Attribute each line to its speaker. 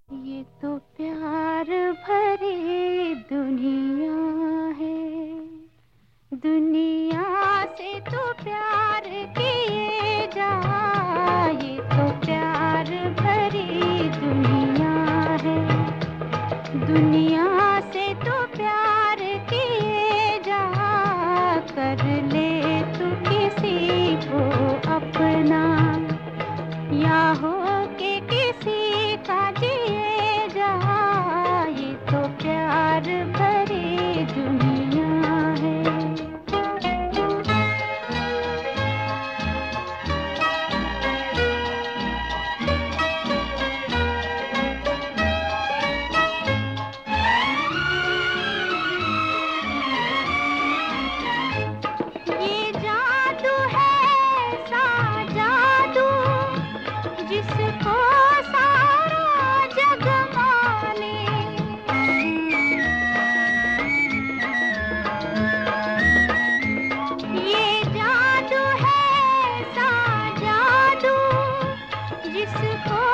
Speaker 1: ये तो प्यार भरी दुनिया है, दुनिया से तो प्यार किए जा। ये तो प्यार भरी दुनिया है, दुनिया से तो प्यार किए जा। कर ले तू किसी को अपना, या हो के किसी का जिए जा। ये तो प्यार भरी दुनिया है। ये जादू है सा जादू, जिसको सारा जग माने। ये जादू है सा जादू, जिसको